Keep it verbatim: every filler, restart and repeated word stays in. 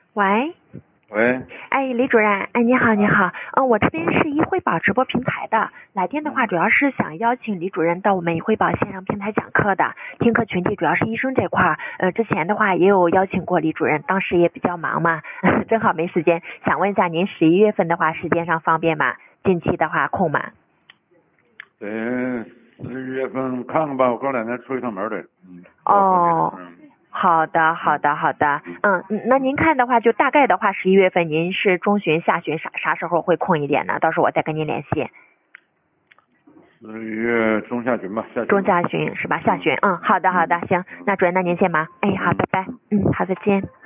喂， 喂， 哎，李主任，哎，你好，你好，嗯，我这边是一汇宝直播平台的，来电的话主要是想邀请李主任到我们一汇宝线上平台讲课的，听课群体主要是医生这块儿，呃，之前的话也有邀请过李主任，当时也比较忙嘛，正好没时间，想问一下您十一月份的话时间上方便吗？近期的话空吗？ 得十一月份看看吧，我过两天出一趟门的。嗯。 哦。 嗯。 好的，好的，好的，嗯嗯，那您看的话，就大概的话，十一月份您是中旬、下旬啥啥时候会空一点呢？到时候我再跟您联系。 十一月中下旬吧，下旬。 中下旬是吧？下旬，嗯，好的，好的，行，那主任，那您先忙，哎，好，拜拜，嗯，好，再见。